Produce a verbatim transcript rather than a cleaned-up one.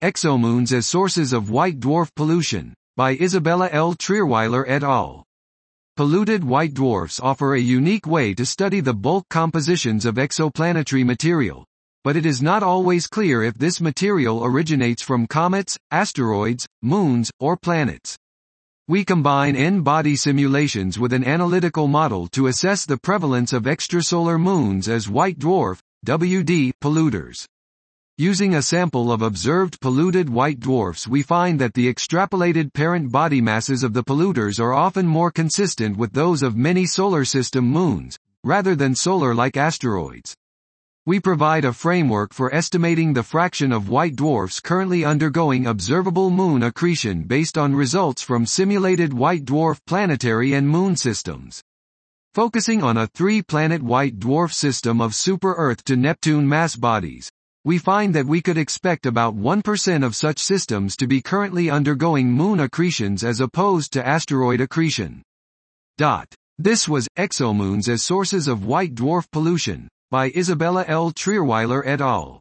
Exomoons as Sources of White Dwarf Pollution, by Isabella L. Trierweiler et al. Polluted white dwarfs offer a unique way to study the bulk compositions of exoplanetary material, but it is not always clear if this material originates from comets, asteroids, moons, or planets. We combine N-body simulations with an analytical model to assess the prevalence of extrasolar moons as white dwarf (W D) polluters. Using a sample of observed polluted white dwarfs, we find that the extrapolated parent body masses of the polluters are often more consistent with those of many solar system moons, rather than solar-like asteroids. We provide a framework for estimating the fraction of white dwarfs currently undergoing observable moon accretion based on results from simulated white dwarf planetary and moon systems. Focusing on a three-planet white dwarf system of super-Earth to Neptune mass bodies, we find that we could expect about one percent of such systems to be currently undergoing moon accretions as opposed to asteroid accretion. This was Exomoons as Sources of White Dwarf Pollution, by Isabella L. Trierweiler et al.